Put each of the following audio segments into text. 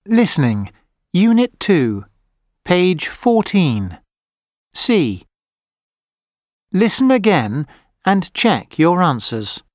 Listening, Unit 2, page 14. C. Listen again and check your answers.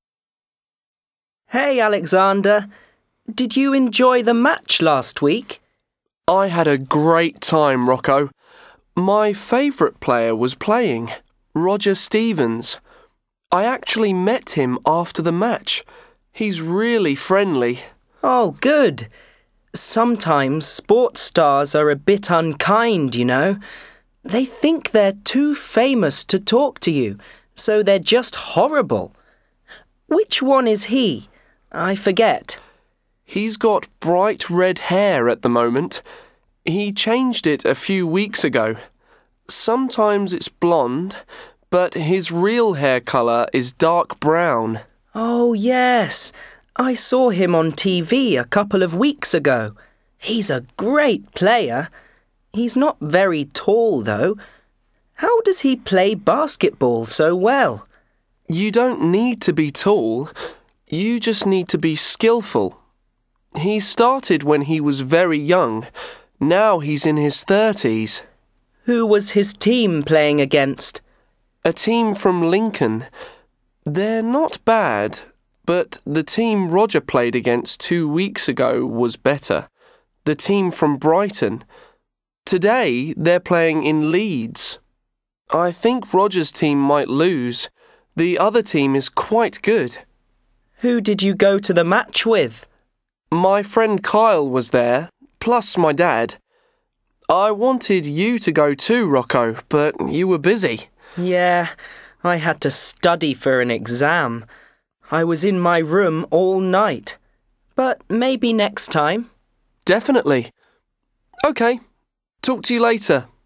Hey, Alexander. Did you enjoy the match last week? I had a great time, Rocco. My favourite player was playing, Roger Stevens. I actually met him after the match. He's really friendly. Oh, good. Sometimes sports stars are a bit unkind, you know. They think they're too famous to talk to you, so they're just horrible. Which one is he? I forget. He's got bright red hair at the moment. He changed it a few weeks ago. Sometimes it's blonde, but his real hair colour is dark brown. Oh, yes. I saw him on TV a couple of weeks ago. He's a great player. He's not very tall, though. How does he play basketball so well? You don't need to be tall. You just need to be skillful. He started when he was very young. Now he's in his 30s. Who was his team playing against? A team from Lincoln. They're not bad, but the team Roger played against 2 weeks ago was better. The team from Brighton. Today they're playing in Leeds. I think Roger's team might lose. The other team is quite good. Who did you go to the match with? My friend Kyle was there, plus my dad. I wanted you to go too, Rocco, but you were busy. Yeah, I had to study for an exam. I was in my room all night. But maybe next time. Definitely. OK, talk to you later.